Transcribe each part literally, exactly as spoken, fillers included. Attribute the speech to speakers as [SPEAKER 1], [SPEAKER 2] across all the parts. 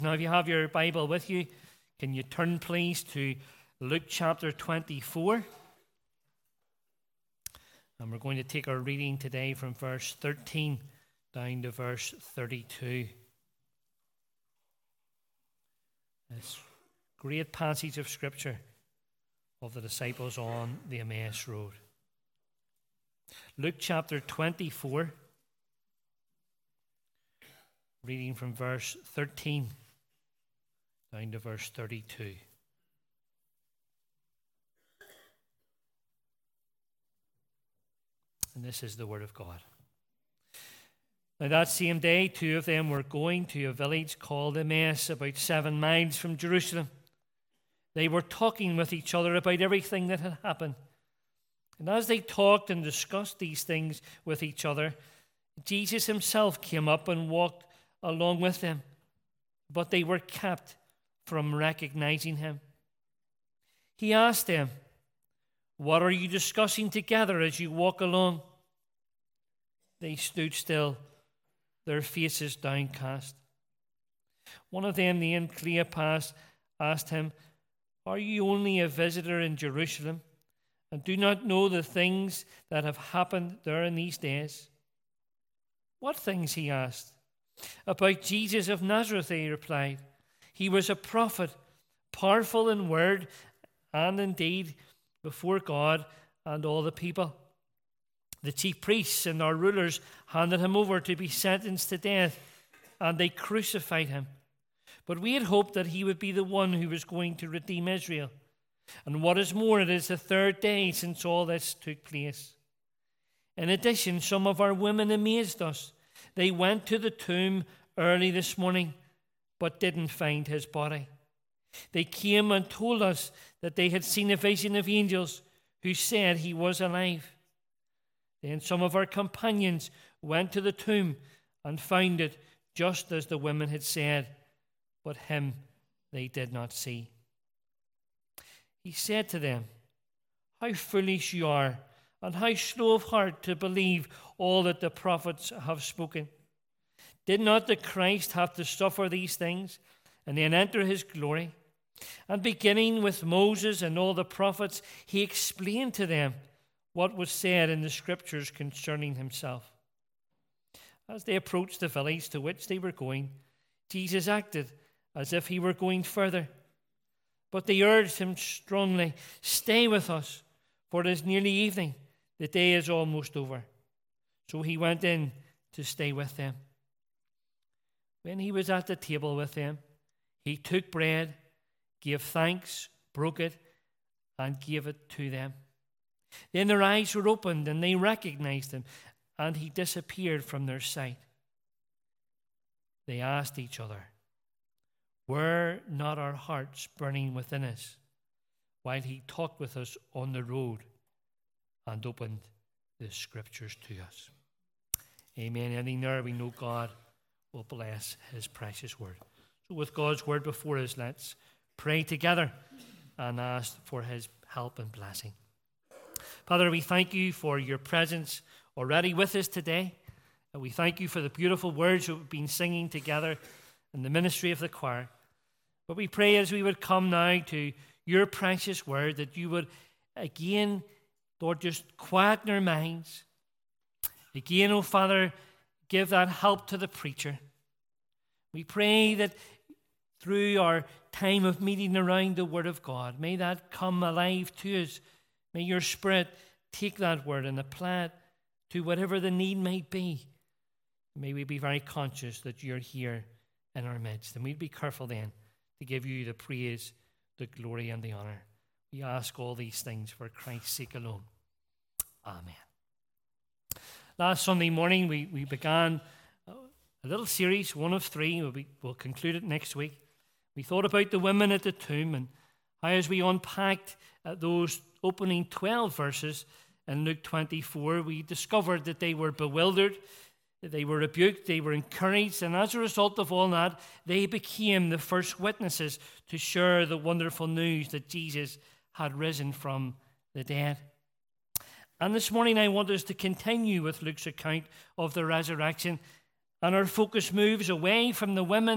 [SPEAKER 1] Now, if you have your Bible with you, can you turn, please, to Luke chapter twenty-four? And we're going to take our reading today from verse thirteen down to verse thirty-two. This great passage of Scripture of the disciples on the Emmaus Road. Luke chapter twenty-four, reading from verse thirteen down to verse thirty-two. And this is the word of God. Now that same day, two of them were going to a village called Emmaus, about seven miles from Jerusalem. They were talking with each other about everything that had happened. And as they talked and discussed these things with each other, Jesus himself came up and walked along with them, but they were kept from recognizing him. He asked them, "What are you discussing together as you walk along?" They stood still, their faces downcast. One of them, named Cleopas, asked him, "Are you only a visitor in Jerusalem and do not know the things that have happened there in these days?" "What things?" he asked. "About Jesus of Nazareth," they replied. "He was a prophet, powerful in word and in deed before God and all the people. The chief priests and our rulers handed him over to be sentenced to death, and they crucified him. But we had hoped that he would be the one who was going to redeem Israel. And what is more, it is the third day since all this took place. In addition, some of our women amazed us. They went to the tomb early this morning, but didn't find his body. They came and told us that they had seen a vision of angels who said he was alive. Then some of our companions went to the tomb and found it just as the women had said, but him they did not see." He said to them, "How foolish you are, and how slow of heart to believe all that the prophets have spoken. Did not the Christ have to suffer these things and then enter his glory?" And beginning with Moses and all the prophets, he explained to them what was said in the scriptures concerning himself. As they approached the village to which they were going, Jesus acted as if he were going further. But they urged him strongly, "Stay with us, for it is nearly evening. The day is almost over." So he went in to stay with them. When he was at the table with them, he took bread, gave thanks, broke it, and gave it to them. Then their eyes were opened, and they recognized him, and he disappeared from their sight. They asked each other, "Were not our hearts burning within us while he talked with us on the road and opened the scriptures to us?" Amen. And in there we know God will bless his precious word. So with God's word before us, let's pray together and ask for his help and blessing. Father, we thank you for your presence already with us today. And we thank you for the beautiful words that we've been singing together in the ministry of the choir. But we pray as we would come now to your precious word that you would again, Lord, just quieten our minds. Again, oh Father, give that help to the preacher. We pray that through our time of meeting around the word of God, may that come alive to us. May your Spirit take that word and apply it to whatever the need may be. May we be very conscious that you're here in our midst. And we'd be careful then to give you the praise, the glory, and the honor. We ask all these things for Christ's sake alone. Amen. Last Sunday morning, we, we began a little series, one of three. We'll, be, we'll conclude it next week. We thought about the women at the tomb and how, as we unpacked uh, those opening twelve verses in Luke twenty-four, we discovered that they were bewildered, that they were rebuked, they were encouraged, and as a result of all that, they became the first witnesses to share the wonderful news that Jesus had risen from the dead. And this morning I want us to continue with Luke's account of the resurrection, and our focus moves away from the women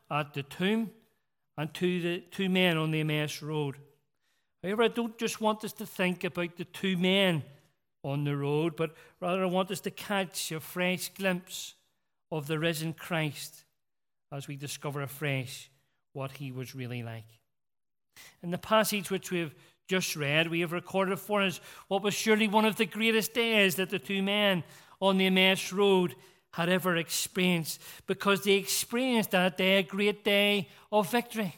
[SPEAKER 1] at the tomb and to the two men on the Emmaus Road. However, I don't just want us to think about the two men on the road, but rather I want us to catch a fresh glimpse of the risen Christ as we discover afresh what he was really like. In the passage which we have just read, we have recorded for us what was surely one of the greatest days that the two men on the Emmaus Road had ever experienced, because they experienced that day a great day of victory.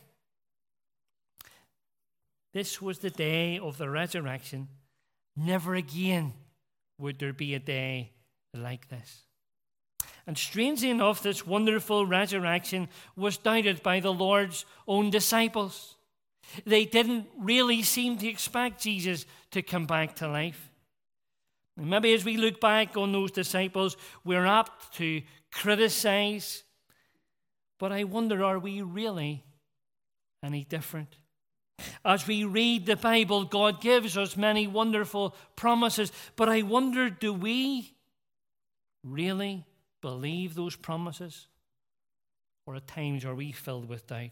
[SPEAKER 1] This was the day of the resurrection. Never again would there be a day like this. And strangely enough, this wonderful resurrection was doubted by the Lord's own disciples. They didn't really seem to expect Jesus to come back to life. And maybe as we look back on those disciples, we're apt to criticize. But I wonder, are we really any different? As we read the Bible, God gives us many wonderful promises. But I wonder, do we really believe those promises? Or at times are we filled with doubt?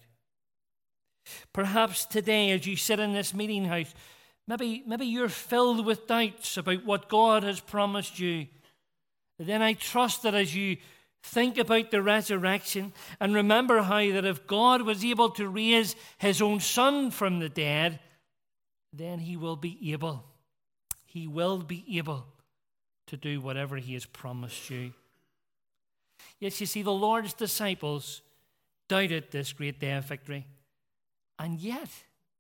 [SPEAKER 1] Perhaps today, as you sit in this meeting house, maybe, maybe you're filled with doubts about what God has promised you. Then I trust that as you think about the resurrection and remember how that if God was able to raise his own Son from the dead, then he will be able, he will be able to do whatever he has promised you. Yes, you see, the Lord's disciples doubted this great day of victory, and yet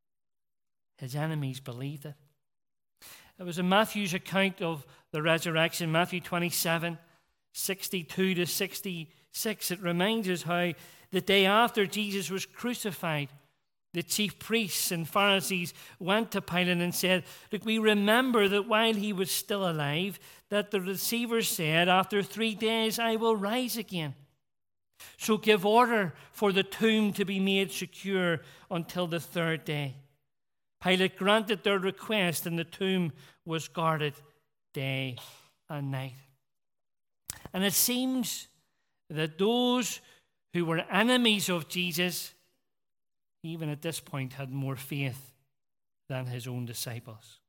[SPEAKER 1] his enemies believed it. It was in Matthew's account of the resurrection, Matthew twenty-seven, sixty-two to sixty-six. It reminds us how the day after Jesus was crucified, the chief priests and Pharisees went to Pilate and said, look, we remember that while he was still alive, that the receivers said, after three days I will rise again. So give order for the tomb to be made secure until the third day. Pilate granted their request, and the tomb was guarded day and night. And it seems that those who were enemies of Jesus, even at this point, had more faith than his own disciples.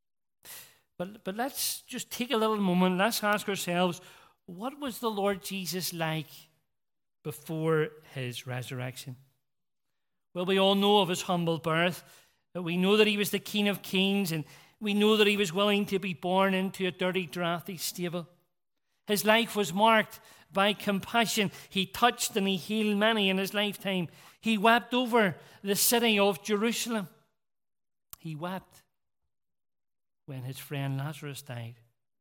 [SPEAKER 1] But, but let's just take a little moment. Let's ask ourselves, what was the Lord Jesus like before his resurrection? Well, we all know of his humble birth. We know that he was the King of Kings, and we know that he was willing to be born into a dirty, drafty stable. His life was marked by compassion. He touched and he healed many in his lifetime. He wept over the city of Jerusalem. He wept when his friend Lazarus died.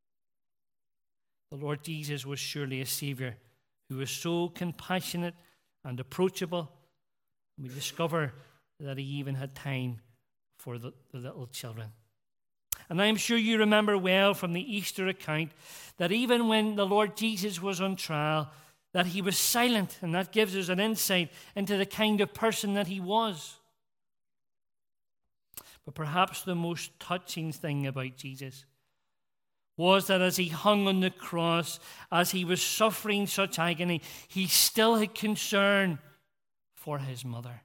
[SPEAKER 1] The Lord Jesus was surely a Savior who was so compassionate and approachable. We discover that he even had time for the, the little children. And I'm sure you remember well from the Easter account that even when the Lord Jesus was on trial, that he was silent, and that gives us an insight into the kind of person that he was. But perhaps the most touching thing about Jesus was that as he hung on the cross, as he was suffering such agony, he still had concern for his mother.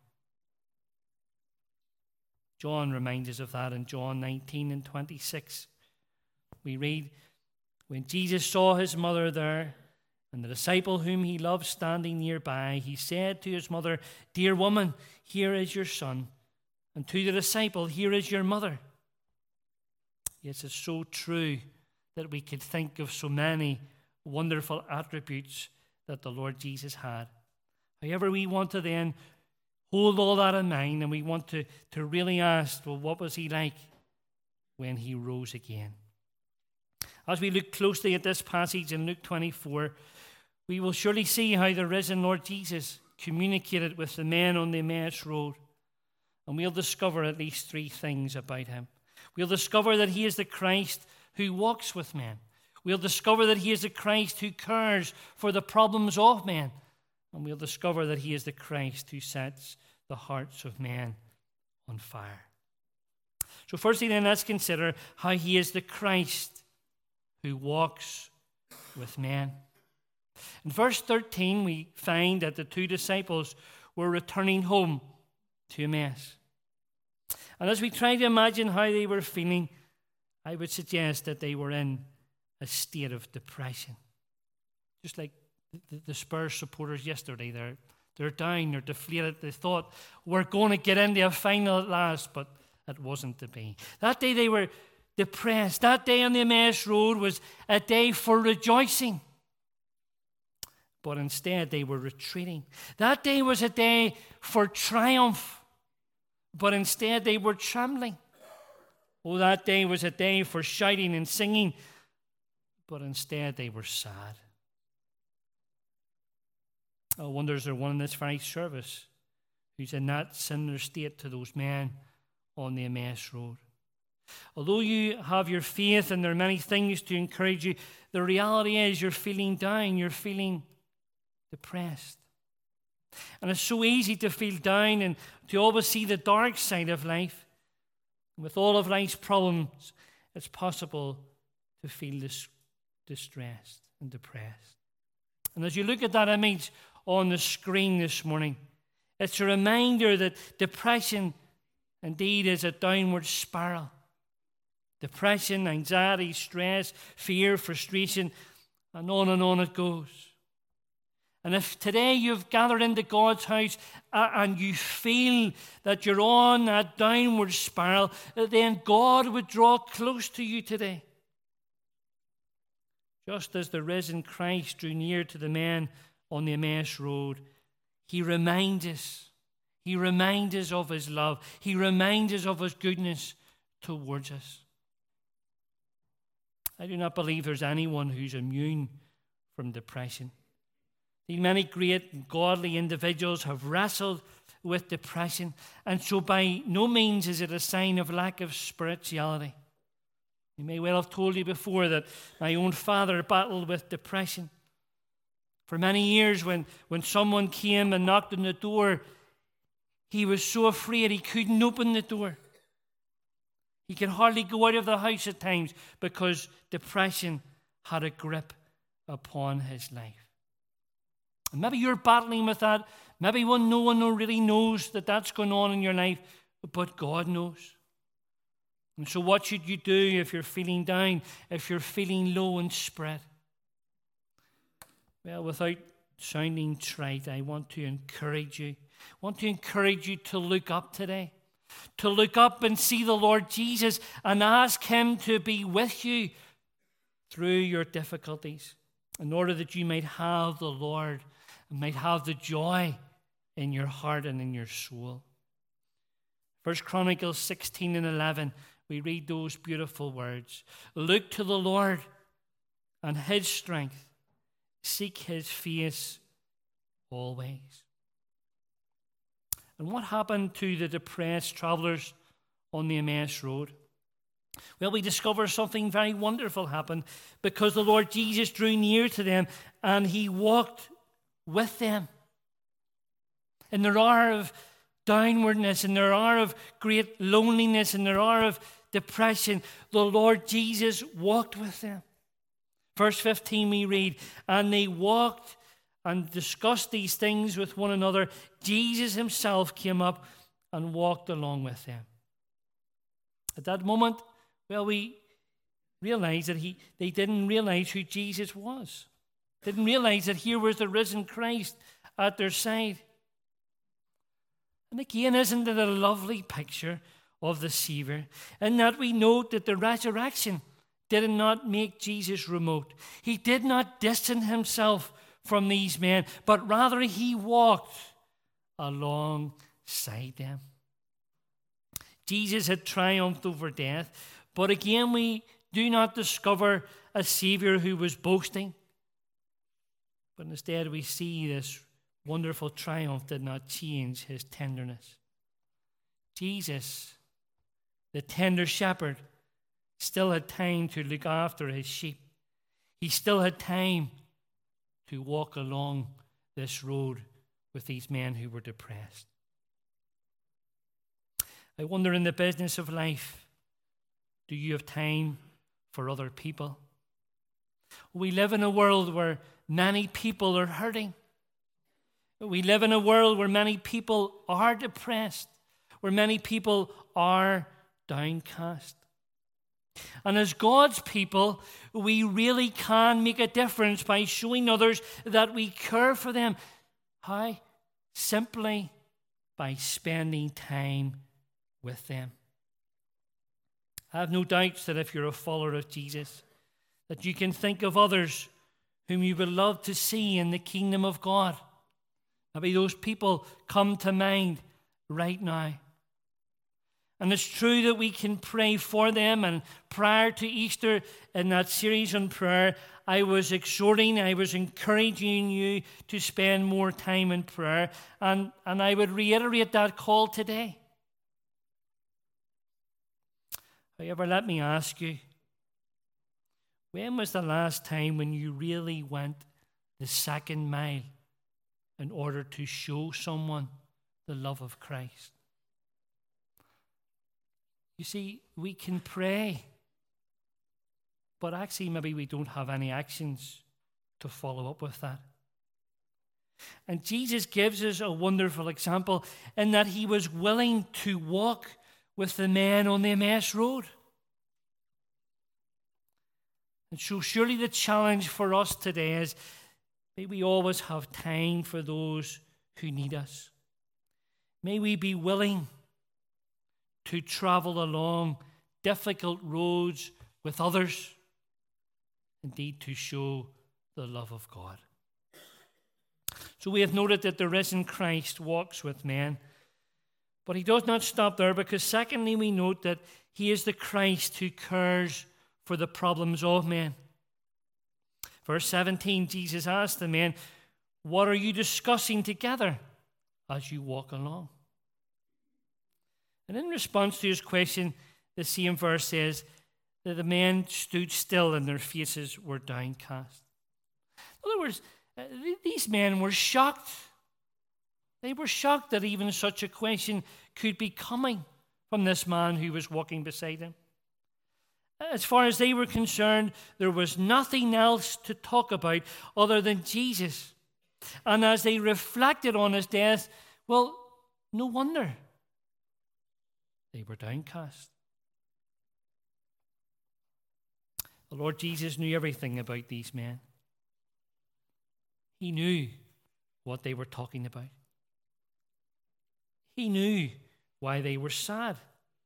[SPEAKER 1] John reminds us of that in John nineteen and twenty-six. We read, when Jesus saw his mother there and the disciple whom he loved standing nearby, he said to his mother, dear woman, here is your son. And to the disciple, here is your mother. Yes, it's so true that we could think of so many wonderful attributes that the Lord Jesus had. However, we want to then hold all that in mind, and we want to, to really ask, well, what was he like when he rose again? As we look closely at this passage in Luke twenty-four, we will surely see how the risen Lord Jesus communicated with the men on the Emmaus Road. And we'll discover at least three things about him. We'll discover that he is the Christ who walks with men. We'll discover that he is the Christ who cares for the problems of men. And we'll discover that he is the Christ who sets the hearts of men on fire. So firstly then, let's consider how he is the Christ who walks with men. In verse thirteen, we find that the two disciples were returning home to Emmaus. And as we try to imagine how they were feeling, I would suggest that they were in a state of depression. Just like the, the Spurs supporters yesterday, they're, they're down, they're deflated. They thought, we're going to get into a final at last, but it wasn't to be. That day they were depressed. That day on the Emmaus Road was a day for rejoicing. But instead they were retreating. That day was a day for triumph. But instead they were trembling. Oh, that day was a day for shouting and singing. But instead they were sad. I wonder is there one in this very service who's in that similar state to those men on the Emmaus Road. Although you have your faith and there are many things to encourage you, the reality is you're feeling down, you're feeling depressed. And it's so easy to feel down and to always see the dark side of life. And with all of life's problems, it's possible to feel dis- distressed and depressed. And as you look at that image on the screen this morning, it's a reminder that depression indeed is a downward spiral. Depression, anxiety, stress, fear, frustration, and on and on it goes. And if today you've gathered into God's house and you feel that you're on that downward spiral, then God would draw close to you today. Just as the risen Christ drew near to the men on the Emmaus Road, he reminds us, he reminds us of his love. He reminds us of his goodness towards us. I do not believe there's anyone who's immune from depression. These many great and godly individuals have wrestled with depression, and so by no means is it a sign of lack of spirituality. He may well have told you before that my own father battled with depression. For many years, when, when someone came and knocked on the door, he was so afraid he couldn't open the door. He could hardly go out of the house at times because depression had a grip upon his life. And maybe you're battling with that. Maybe one, no one really knows that that's going on in your life, but God knows. And so what should you do if you're feeling down, if you're feeling low in spirit? Well, without sounding trite, I want to encourage you. I want to encourage you to look up today. To look up and see the Lord Jesus and ask him to be with you through your difficulties in order that you might have the Lord and might have the joy in your heart and in your soul. First Chronicles sixteen and eleven, we read those beautiful words. Look to the Lord and his strength. Seek his face always. And what happened to the depressed travelers on the Emmaus Road? Well, we discover something very wonderful happened because the Lord Jesus drew near to them and he walked with them. In their hour of downwardness, in their hour of great loneliness, in their hour of depression, the Lord Jesus walked with them. Verse fifteen we read, and they walked and discussed these things with one another. Jesus himself came up and walked along with them. At that moment, well, we realize that he, they didn't realize who Jesus was. Didn't realize that here was the risen Christ at their side. And again, isn't it a lovely picture of the Savior? In that we note that the resurrection did not make Jesus remote. He did not distance himself from these men, but rather he walked alongside them. Jesus had triumphed over death, but again we do not discover a Savior who was boasting, but instead we see this wonderful triumph did not change his tenderness. Jesus, the tender shepherd, still had time to look after his sheep. He still had time to walk along this road with these men who were depressed. I wonder, in the business of life, do you have time for other people? We live in a world where many people are hurting. We live in a world where many people are depressed, where many people are downcast. And as God's people, we really can make a difference by showing others that we care for them. How? Simply by spending time with them. I have no doubts that if you're a follower of Jesus, that you can think of others whom you would love to see in the kingdom of God. Maybe those people come to mind right now. And it's true that we can pray for them. And prior to Easter, in that series on prayer, I was exhorting, I was encouraging you to spend more time in prayer. And, and I would reiterate that call today. However, let me ask you, when was the last time when you really went the second mile in order to show someone the love of Christ? You see, we can pray, but actually maybe we don't have any actions to follow up with that. And Jesus gives us a wonderful example in that he was willing to walk with the men on the Emmaus Road. And so surely the challenge for us today is may we always have time for those who need us. May we be willing to travel along difficult roads with others, indeed to show the love of God. So we have noted that the risen Christ walks with men, but he does not stop there, because secondly we note that he is the Christ who cares for the problems of men. Verse seventeen, Jesus asked the men, "What are you discussing together as you walk along?" And in response to his question, the same verse says that the men stood still and their faces were downcast. In other words, these men were shocked. They were shocked that even such a question could be coming from this man who was walking beside them. As far as they were concerned, there was nothing else to talk about other than Jesus. And as they reflected on his death, well, no wonder they were downcast. The Lord Jesus knew everything about these men. He knew what they were talking about. He knew why they were sad.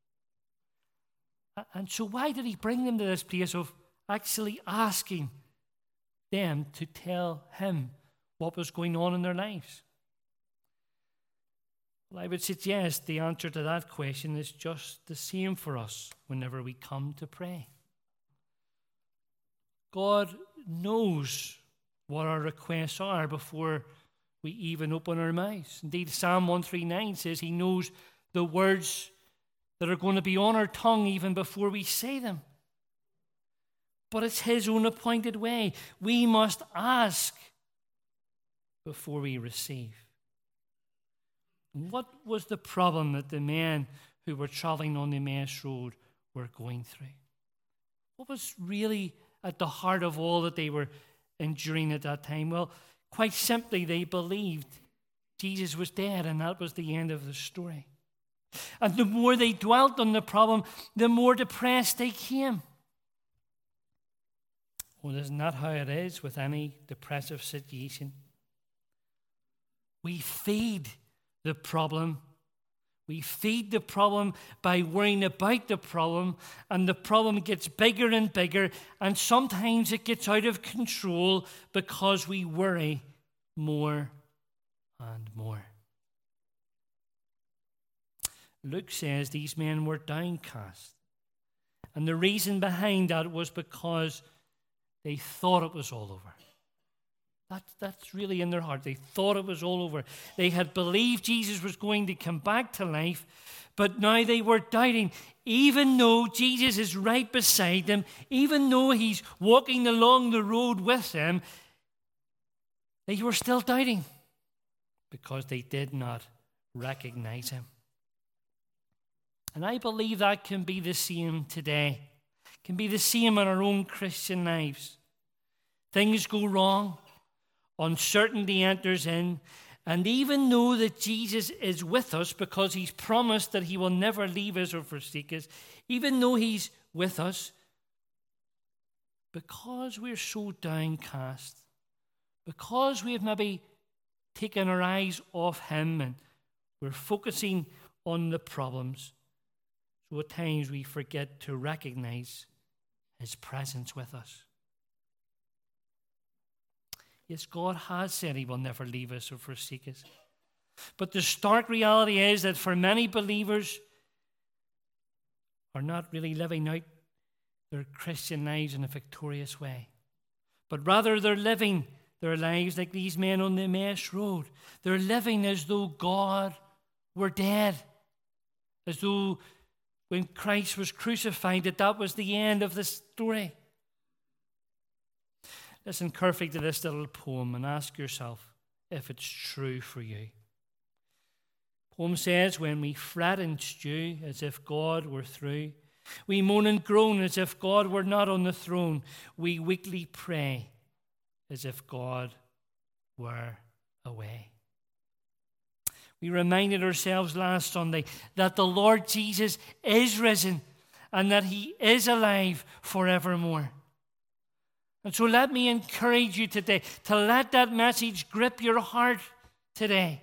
[SPEAKER 1] And so why did he bring them to this place of actually asking them to tell him what was going on in their lives? Well, I would suggest the answer to that question is just the same for us whenever we come to pray. God knows what our requests are before we even open our mouths. Indeed, Psalm one thirty-nine says he knows the words that are going to be on our tongue even before we say them. But it's his own appointed way. We must ask before we receive. And what was the problem that the men who were traveling on the Emmaus Road were going through? What was really at the heart of all that they were enduring at that time? Well, quite simply, they believed Jesus was dead, and that was the end of the story. And the more they dwelt on the problem, the more depressed they came. Well, isn't that how it is with any depressive situation? We feed the problem. We feed the problem by worrying about the problem, and the problem gets bigger and bigger, and sometimes it gets out of control because we worry more and more. Luke says these men were downcast. And the reason behind that was because they thought it was all over. That, that's really in their heart. They thought it was all over. They had believed Jesus was going to come back to life, but now they were doubting. Even though Jesus is right beside them, even though he's walking along the road with them, they were still doubting because they did not recognize him. And I believe that can be the same today. It can be the same in our own Christian lives. Things go wrong. Uncertainty enters in. And even though that Jesus is with us, because he's promised that he will never leave us or forsake us, even though he's with us, because we're so downcast, because we have maybe taken our eyes off him and we're focusing on the problems, so at times we forget to recognize his presence with us. Yes, God has said he will never leave us or forsake us. But the stark reality is that for many believers are not really living out their Christian lives in a victorious way, but rather they're living their lives like these men on the Emmaus Road. They're living as though God were dead, as though when Christ was crucified, that that was the end of the story. Listen carefully to this little poem and ask yourself if it's true for you. The poem says, when we fret and stew as if God were through, we moan and groan as if God were not on the throne, we weakly pray as if God were away. We reminded ourselves last Sunday that the Lord Jesus is risen and that he is alive forevermore. And so let me encourage you today to let that message grip your heart today.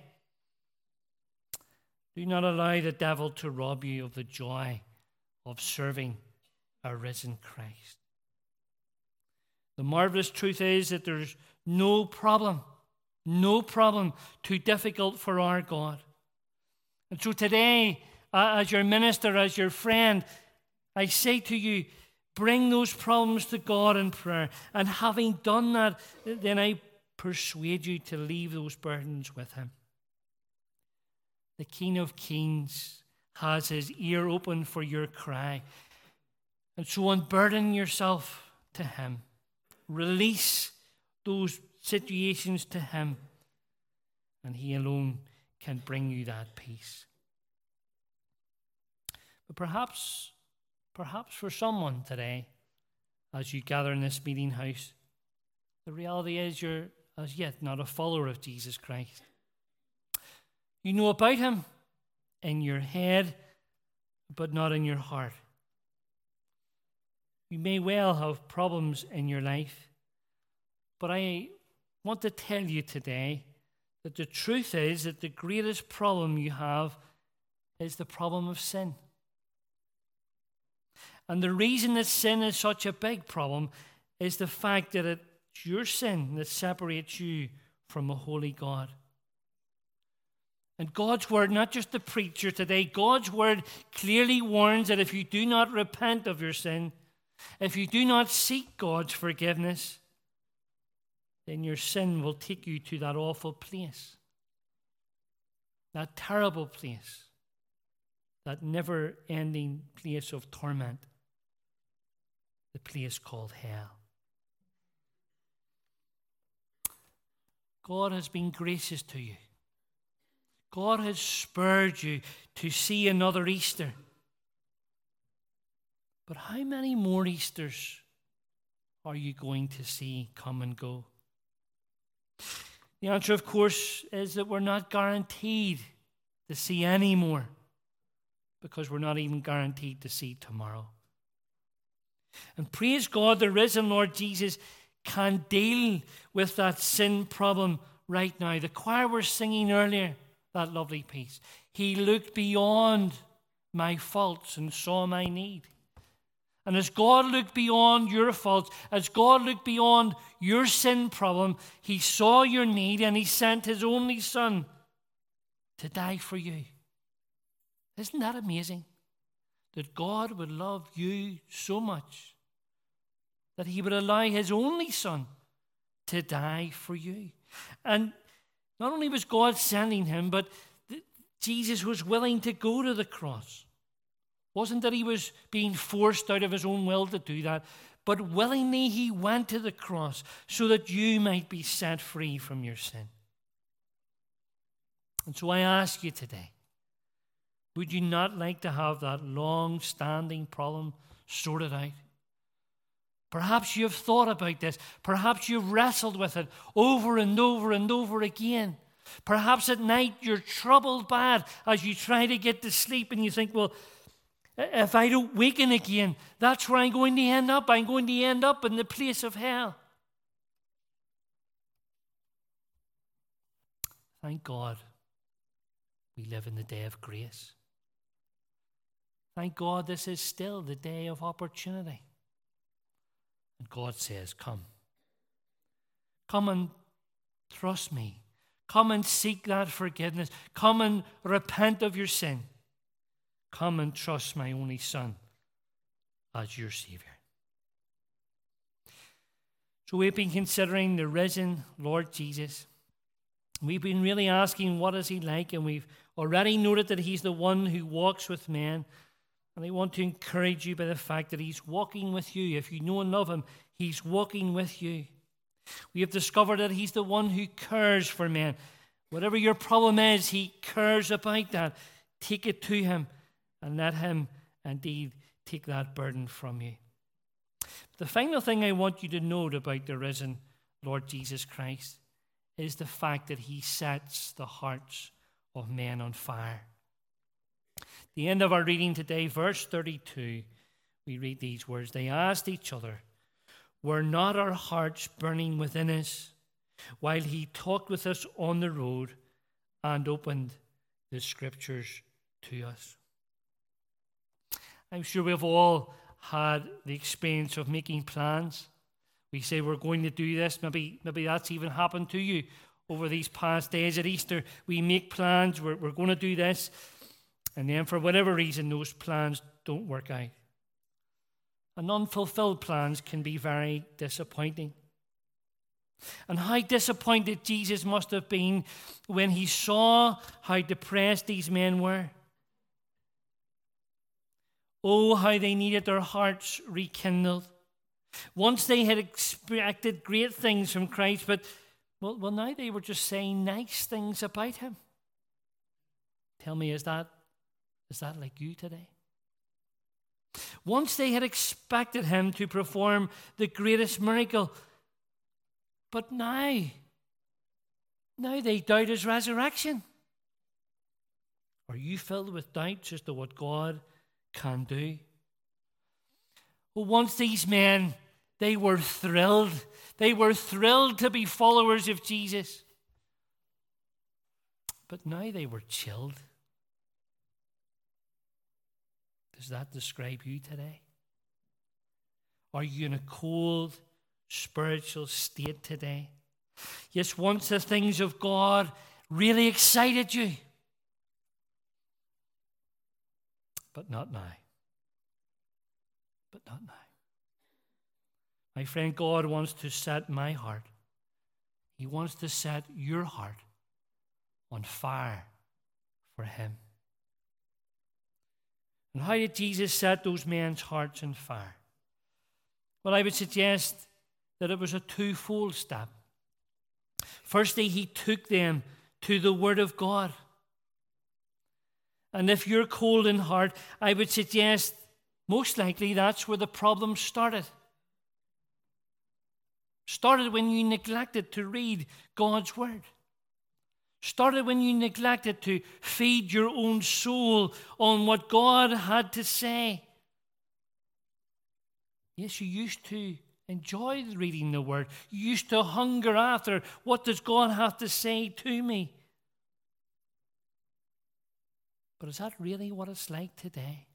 [SPEAKER 1] Do not allow the devil to rob you of the joy of serving a risen Christ. The marvelous truth is that there's no problem, no problem too difficult for our God. And so today, uh, as your minister, as your friend, I say to you, bring those problems to God in prayer. And having done that, then I persuade you to leave those burdens with him. The King of Kings has his ear open for your cry. And so unburden yourself to him. Release those situations to him. And he alone can bring you that peace. But perhaps... Perhaps for someone today, as you gather in this meeting house, the reality is you're as yet not a follower of Jesus Christ. You know about him in your head, but not in your heart. You may well have problems in your life, but I want to tell you today that the truth is that the greatest problem you have is the problem of sin. And the reason that sin is such a big problem is the fact that it's your sin that separates you from a holy God. And God's word, not just the preacher today, God's word clearly warns that if you do not repent of your sin, if you do not seek God's forgiveness, then your sin will take you to that awful place, that terrible place, that never-ending place of torment. The place called hell. God has been gracious to you. God has spurred you to see another Easter. But how many more Easters are you going to see come and go? The answer, of course, is that we're not guaranteed to see any more, because we're not even guaranteed to see tomorrow. And praise God, the risen Lord Jesus can deal with that sin problem right now. The choir were singing earlier that lovely piece. He looked beyond my faults and saw my need. And as God looked beyond your faults, as God looked beyond your sin problem, he saw your need and he sent his only Son to die for you. Isn't that amazing? That God would love you so much that he would allow his only Son to die for you. And not only was God sending him, but Jesus was willing to go to the cross. Wasn't that he was being forced out of his own will to do that, but willingly he went to the cross so that you might be set free from your sin. And so I ask you today, would you not like to have that long-standing problem sorted out? Perhaps you've thought about this. Perhaps you've wrestled with it over and over and over again. Perhaps at night you're troubled bad as you try to get to sleep and you think, well, if I don't waken again, that's where I'm going to end up. I'm going to end up in the place of hell. Thank God we live in the day of grace. Thank God this is still the day of opportunity. And God says, come. Come and trust me. Come and seek that forgiveness. Come and repent of your sin. Come and trust my only Son as your Savior. So we've been considering the risen Lord Jesus. We've been really asking, what is he like? And we've already noted that he's the one who walks with men. And I want to encourage you by the fact that he's walking with you. If you know and love him, he's walking with you. We have discovered that he's the one who cares for men. Whatever your problem is, he cares about that. Take it to him and let him indeed take that burden from you. The final thing I want you to note about the risen Lord Jesus Christ is the fact that he sets the hearts of men on fire. The end of our reading today, verse thirty-two, we read these words. They asked each other, were not our hearts burning within us while he talked with us on the road and opened the scriptures to us? I'm sure we've all had the experience of making plans. We say we're going to do this. Maybe, maybe that's even happened to you over these past days at Easter. We make plans. We're, we're going to do this. And then for whatever reason, those plans don't work out. And unfulfilled plans can be very disappointing. And how disappointed Jesus must have been when he saw how depressed these men were. Oh, how they needed their hearts rekindled. Once they had expected great things from Christ, but well, well, now they were just saying nice things about him. Tell me, is that Is that like you today? Once they had expected him to perform the greatest miracle, but now, now they doubt his resurrection. Are you filled with doubts as to what God can do? Well, once these men, they were thrilled. They were thrilled to be followers of Jesus. But now they were chilled. Does that describe you today? Are you in a cold spiritual state today? Yes, once the things of God really excited you, but not now. But not now. My friend, God wants to set my heart. He wants to set your heart on fire for him. And how did Jesus set those men's hearts on fire? Well, I would suggest that it was a twofold step. Firstly, he took them to the Word of God. And if you're cold in heart, I would suggest most likely that's where the problem started. Started when you neglected to read God's Word. Started when you neglected to feed your own soul on what God had to say. Yes, you used to enjoy reading the Word. You used to hunger after, what does God have to say to me? But is that really what it's like today?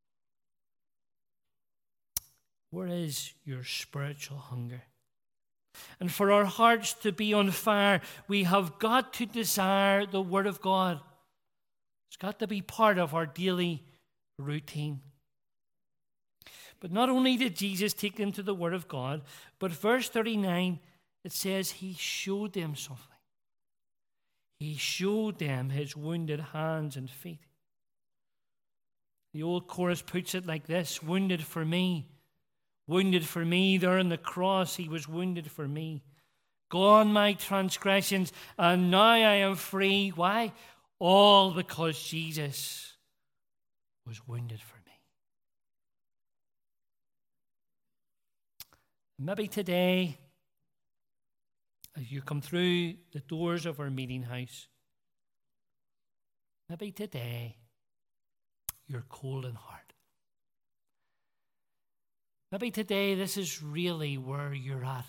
[SPEAKER 1] Where is your spiritual hunger? And for our hearts to be on fire, we have got to desire the Word of God. It's got to be part of our daily routine. But not only did Jesus take them to the Word of God, but verse thirty-nine, it says he showed them something. He showed them his wounded hands and feet. The old chorus puts it like this: wounded for me. Wounded for me, there on the cross, he was wounded for me. Gone my transgressions, and now I am free. Why? All because Jesus was wounded for me. Maybe today, as you come through the doors of our meeting house, maybe today you're cold in heart. Maybe today this is really where you're at.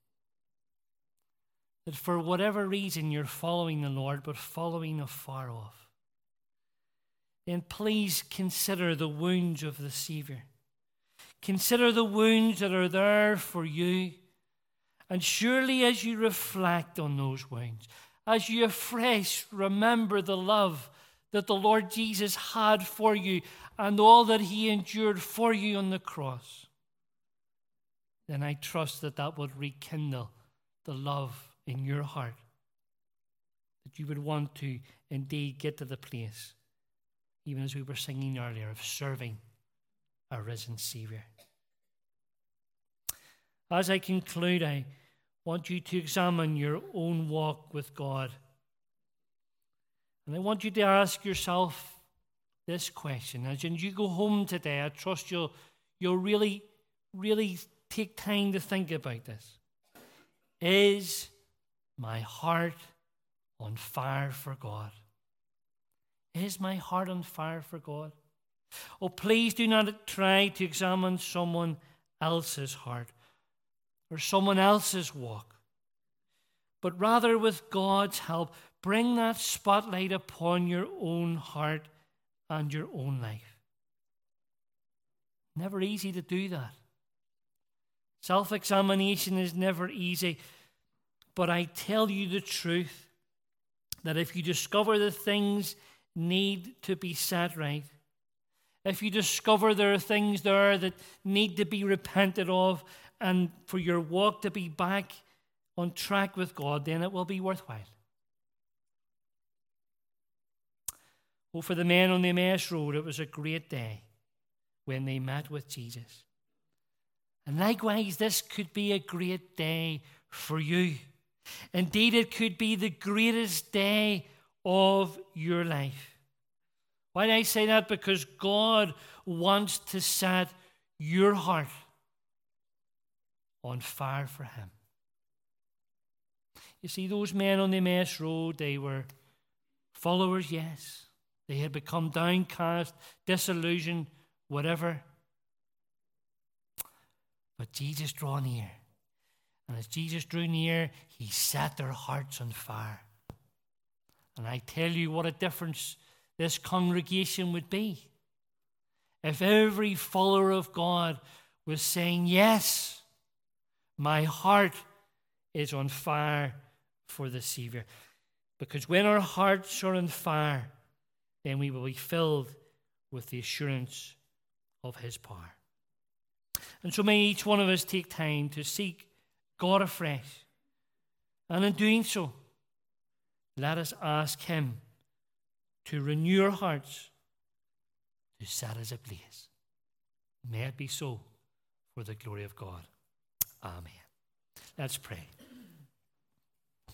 [SPEAKER 1] That for whatever reason you're following the Lord, but following afar off. Then please consider the wounds of the Savior. Consider the wounds that are there for you. And surely as you reflect on those wounds, as you afresh remember the love that the Lord Jesus had for you and all that he endured for you on the cross, then I trust that that would rekindle the love in your heart, that you would want to indeed get to the place, even as we were singing earlier, of serving our risen Savior. As I conclude, I want you to examine your own walk with God. And I want you to ask yourself this question. As you go home today, I trust you'll, you'll really, really take time to think about this. Is my heart on fire for God? Is my heart on fire for God? Oh, please do not try to examine someone else's heart or someone else's walk, but rather with God's help, bring that spotlight upon your own heart and your own life. Never easy to do that. Self-examination is never easy, but I tell you the truth, that if you discover the things need to be set right, if you discover there are things there that need to be repented of, and for your walk to be back on track with God, then it will be worthwhile. Well, for the men on the Emmaus Road, it was a great day when they met with Jesus. And likewise, this could be a great day for you. Indeed, it could be the greatest day of your life. Why do I say that? Because God wants to set your heart on fire for him. You see, those men on the Emmaus Road, they were followers, yes. They had become downcast, disillusioned, whatever. But Jesus drew near. And as Jesus drew near, he set their hearts on fire. And I tell you what a difference this congregation would be if every follower of God was saying, yes, my heart is on fire for the Savior. Because when our hearts are on fire, then we will be filled with the assurance of his power. And so may each one of us take time to seek God afresh. And in doing so, let us ask him to renew our hearts, to set us ablaze. May it be so for the glory of God. Amen. Let's pray.